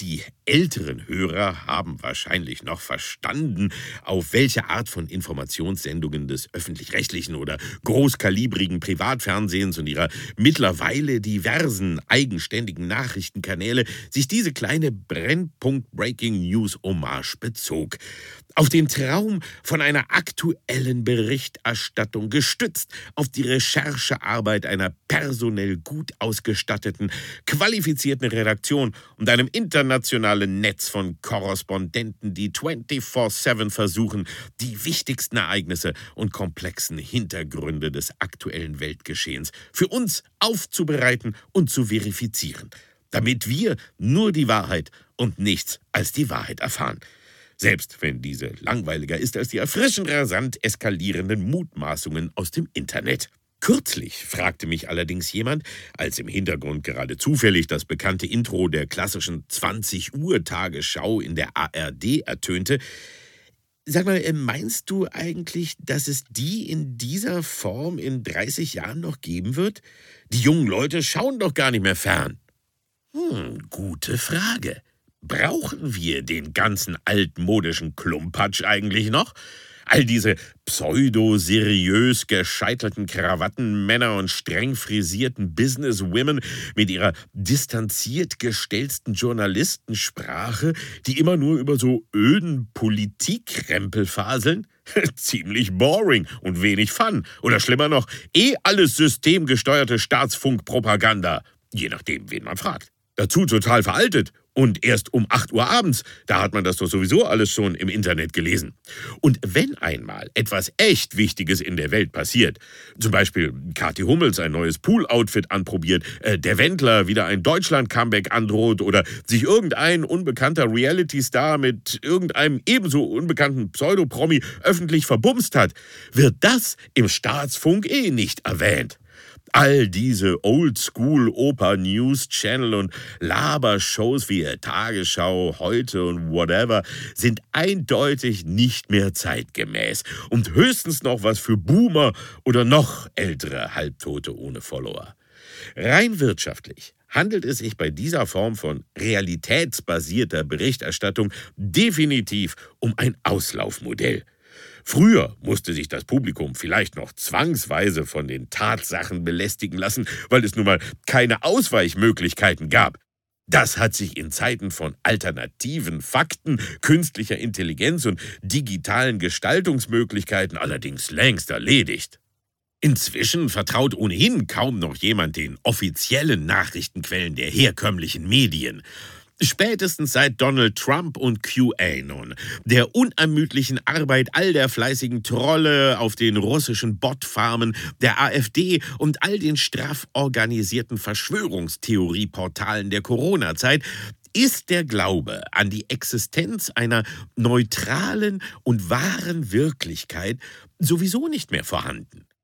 Die älteren Hörer haben wahrscheinlich noch verstanden, auf welche Art von Informationssendungen des öffentlich-rechtlichen oder großkalibrigen Privatfernsehens und ihrer mittlerweile diversen eigenständigen Nachrichtenkanäle sich diese kleine Brennpunkt-Breaking-News-Hommage bezog. Auf den Traum von einer aktuellen Berichterstattung, gestützt auf die Recherchearbeit einer personell gut ausgestatteten, qualifizierten Redaktion und einem internationalen Netz von Korrespondenten, die 24/7 versuchen, die wichtigsten Ereignisse und komplexen Hintergründe des aktuellen Weltgeschehens für uns aufzubereiten und zu verifizieren, damit wir nur die Wahrheit und nichts als die Wahrheit erfahren. Selbst wenn diese langweiliger ist als die erfrischend rasant eskalierenden Mutmaßungen aus dem Internet. Kürzlich fragte mich allerdings jemand, als im Hintergrund gerade zufällig das bekannte Intro der klassischen 20-Uhr-Tagesschau in der ARD ertönte: Sag mal, meinst du eigentlich, dass es die in dieser Form in 30 Jahren noch geben wird? Die jungen Leute schauen doch gar nicht mehr fern. Gute Frage. Brauchen wir den ganzen altmodischen Klumpatsch eigentlich noch? All diese pseudo-seriös gescheitelten Krawattenmänner und streng frisierten Businesswomen mit ihrer distanziert gestellten Journalistensprache, die immer nur über so öden Politikkrempel faseln? Ziemlich boring und wenig Fun. Oder schlimmer noch, alles systemgesteuerte Staatsfunkpropaganda. Je nachdem, wen man fragt. Dazu total veraltet. Und erst um 8 Uhr abends, da hat man das doch sowieso alles schon im Internet gelesen. Und wenn einmal etwas echt Wichtiges in der Welt passiert, zum Beispiel Kathi Hummels ein neues Pool-Outfit anprobiert, der Wendler wieder ein Deutschland-Comeback androht oder sich irgendein unbekannter Reality-Star mit irgendeinem ebenso unbekannten Pseudopromi öffentlich verbumst hat, wird das im Staatsfunk nicht erwähnt. All diese Oldschool-Oper-News-Channel und Labershows wie Tagesschau, Heute und whatever sind eindeutig nicht mehr zeitgemäß und höchstens noch was für Boomer oder noch ältere Halbtote ohne Follower. Rein wirtschaftlich handelt es sich bei dieser Form von realitätsbasierter Berichterstattung definitiv um ein Auslaufmodell. Früher musste sich das Publikum vielleicht noch zwangsweise von den Tatsachen belästigen lassen, weil es nun mal keine Ausweichmöglichkeiten gab. Das hat sich in Zeiten von alternativen Fakten, künstlicher Intelligenz und digitalen Gestaltungsmöglichkeiten allerdings längst erledigt. Inzwischen vertraut ohnehin kaum noch jemand den offiziellen Nachrichtenquellen der herkömmlichen Medien. Spätestens seit Donald Trump und QAnon, der unermüdlichen Arbeit all der fleißigen Trolle auf den russischen Botfarmen, der AfD und all den straff organisierten Verschwörungstheorieportalen der Corona-Zeit, ist der Glaube an die Existenz einer neutralen und wahren Wirklichkeit sowieso nicht mehr vorhanden.